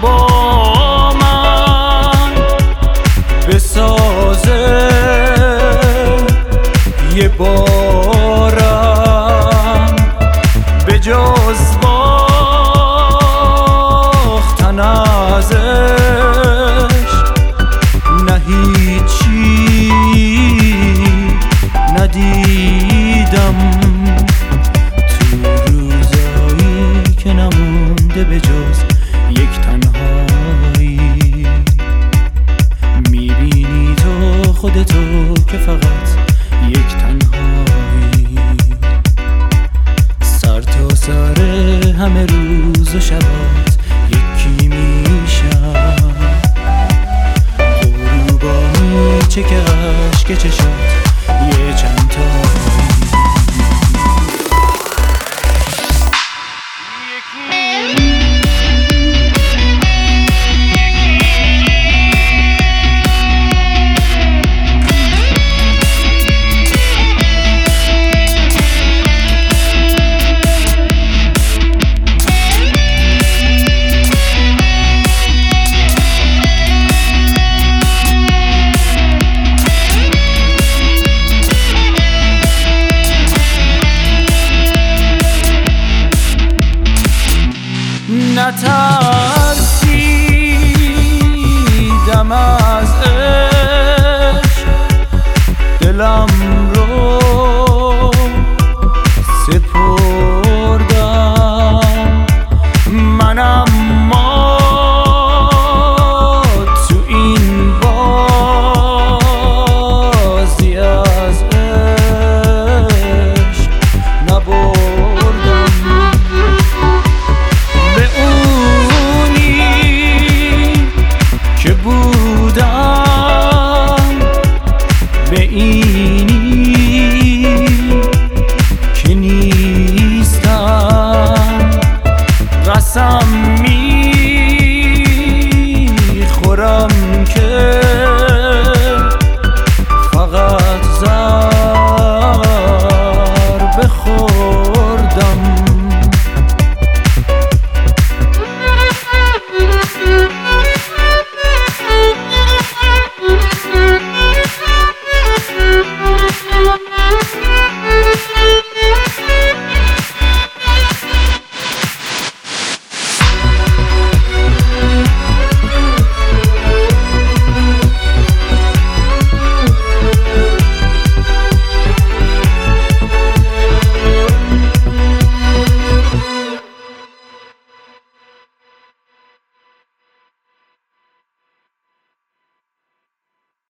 با من بسازه یه بارم به جز باختن ازش نه هیچی ندیدم تو روزایی که نمونده به جز یک تنهایی. میبینی تو خودتو که فقط یک تنهایی، سر تا سر همه روز و شبات یکی میشم. غروبا میچه که اشک چشم